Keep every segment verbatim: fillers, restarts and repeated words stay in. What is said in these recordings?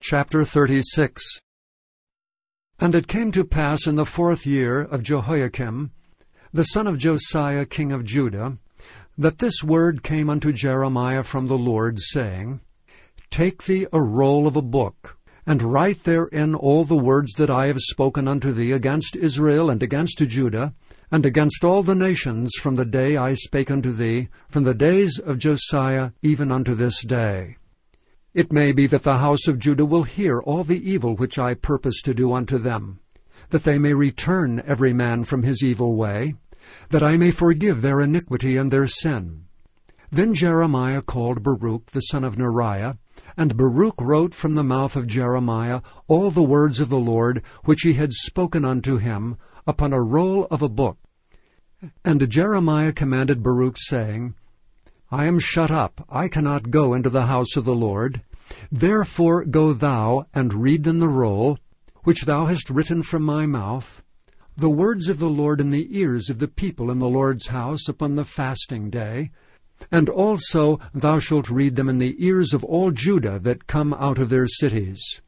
Chapter thirty-six. And it came to pass in the fourth year of Jehoiakim, the son of Josiah king of Judah, that this word came unto Jeremiah from the Lord, saying, Take thee a roll of a book, and write therein all the words that I have spoken unto thee against Israel and against Judah, and against all the nations from the day I spake unto thee, from the days of Josiah even unto this day. It may be that the house of Judah will hear all the evil which I purpose to do unto them, that they may return every man from his evil way, that I may forgive their iniquity and their sin. Then Jeremiah called Baruch the son of Neriah, and Baruch wrote from the mouth of Jeremiah all the words of the Lord which he had spoken unto him upon a roll of a book. And Jeremiah commanded Baruch, saying, I am shut up, I cannot go into the house of the Lord. Therefore go thou and read in the roll, which thou hast written from my mouth, the words of the Lord in the ears of the people in the Lord's house upon the fasting day, and also thou shalt read them in the ears of all Judah that come out of their cities.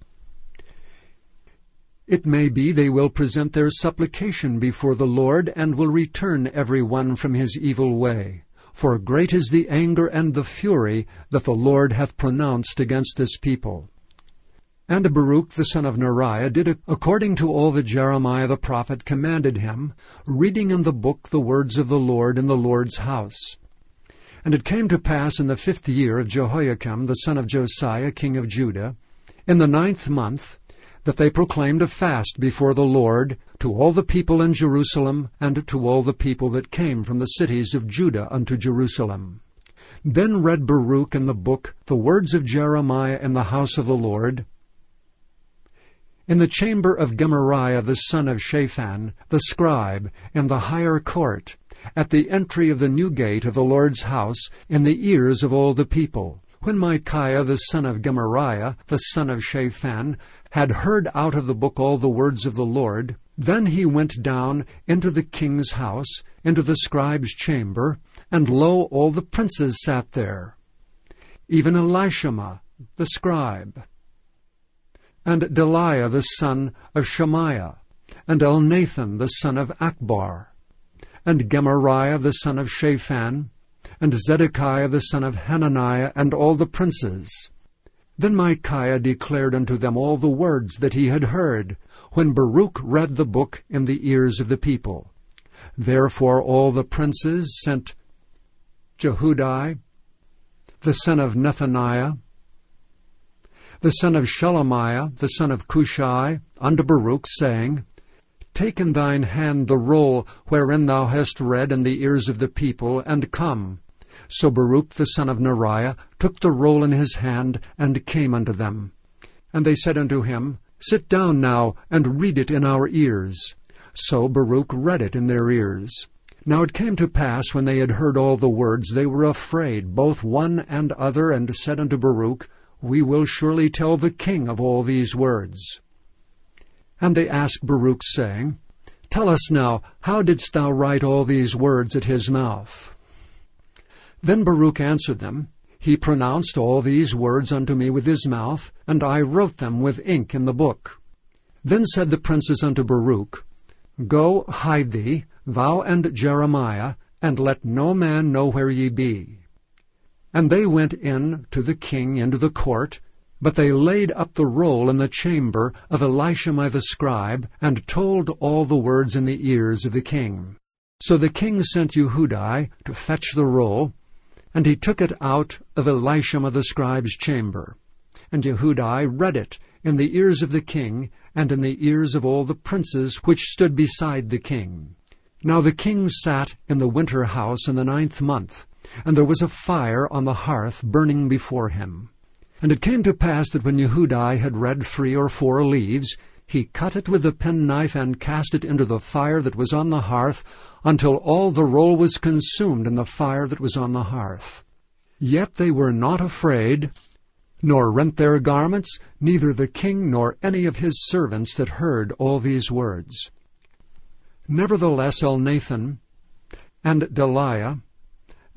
It may be they will present their supplication before the Lord, and will return every one from his evil way. For great is the anger and the fury that the Lord hath pronounced against this people. And Baruch the son of Neriah did according to all that Jeremiah the prophet commanded him, reading in the book the words of the Lord in the Lord's house. And it came to pass in the fifth year of Jehoiakim the son of Josiah king of Judah, in the ninth month, that they proclaimed a fast before the Lord to all the people in Jerusalem, and to all the people that came from the cities of Judah unto Jerusalem. Then read Baruch in the book the words of Jeremiah in the house of the Lord, in the chamber of Gemariah the son of Shaphan, the scribe, in the higher court, at the entry of the new gate of the Lord's house, in the ears of all the people. When Micaiah the son of Gemariah, the son of Shaphan, had heard out of the book all the words of the Lord, then he went down into the king's house, into the scribe's chamber, and lo, all the princes sat there, even Elishama the scribe, and Delaiah the son of Shemaiah, and Elnathan the son of Akbar, and Gemariah the son of Shaphan, and Zedekiah the son of Hananiah, and all the princes. Then Micaiah declared unto them all the words that he had heard, when Baruch read the book in the ears of the people. Therefore all the princes sent Jehudi, the son of Nethaniah, the son of Shelemiah, the son of Cushai, unto Baruch, saying, Take in thine hand the roll wherein thou hast read in the ears of the people, and come. So Baruch the son of Neriah took the roll in his hand, and came unto them. And they said unto him, Sit down now, and read it in our ears. So Baruch read it in their ears. Now it came to pass, when they had heard all the words, they were afraid, both one and other, and said unto Baruch, We will surely tell the king of all these words. And they asked Baruch, saying, Tell us now, how didst thou write all these words at his mouth? Then Baruch answered them, He pronounced all these words unto me with his mouth, and I wrote them with ink in the book. Then said the princes unto Baruch, Go, hide thee, thou and Jeremiah, and let no man know where ye be. And they went in to the king into the court, but they laid up the roll in the chamber of Elishama the scribe, and told all the words in the ears of the king. So the king sent Jehudi to fetch the roll, and he took it out of Elishama the scribe's chamber. And Jehudi read it in the ears of the king, and in the ears of all the princes which stood beside the king. Now the king sat in the winter house in the ninth month, and there was a fire on the hearth burning before him. And it came to pass that when Jehudi had read three or four leaves, he cut it with a penknife, and cast it into the fire that was on the hearth, until all the roll was consumed in the fire that was on the hearth. Yet they were not afraid, nor rent their garments, neither the king nor any of his servants that heard all these words. Nevertheless Elnathan, and Delaiah,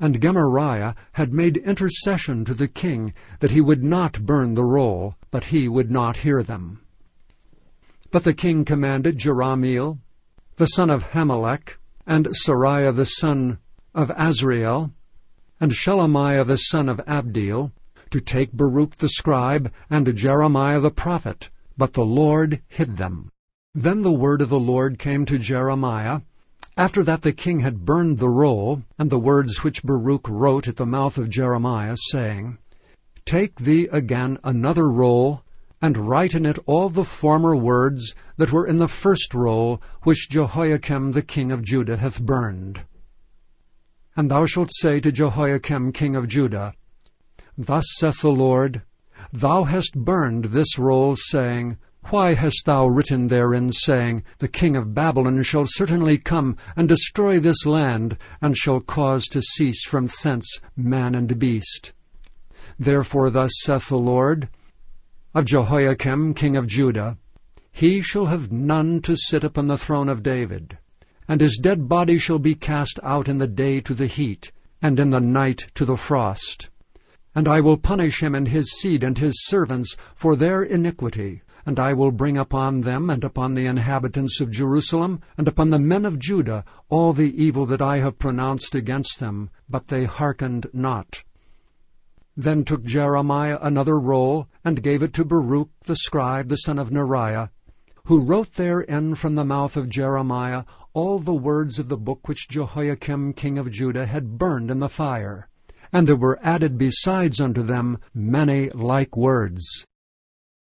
And Gemariah had made intercession to the king that he would not burn the roll, but he would not hear them. But the king commanded Jerahmeel, the son of Hamelech, and Seraiah the son of Azriel, and Shelemiah the son of Abdeel, to take Baruch the scribe and Jeremiah the prophet, but the Lord hid them. Then the word of the Lord came to Jeremiah, after that the king had burned the roll, and the words which Baruch wrote at the mouth of Jeremiah, saying, Take thee again another roll, and write in it all the former words that were in the first roll, which Jehoiakim the king of Judah hath burned. And thou shalt say to Jehoiakim king of Judah, Thus saith the Lord, Thou hast burned this roll, saying, Why hast thou written therein, saying, The king of Babylon shall certainly come and destroy this land, and shall cause to cease from thence man and beast? Therefore thus saith the Lord, Of Jehoiakim king of Judah, he shall have none to sit upon the throne of David, and his dead body shall be cast out in the day to the heat, and in the night to the frost. And I will punish him and his seed and his servants for their iniquity, and I will bring upon them and upon the inhabitants of Jerusalem and upon the men of Judah all the evil that I have pronounced against them, but they hearkened not. Then took Jeremiah another roll, and gave it to Baruch the scribe, the son of Neriah, who wrote therein from the mouth of Jeremiah all the words of the book which Jehoiakim king of Judah had burned in the fire. And there were added besides unto them many like words.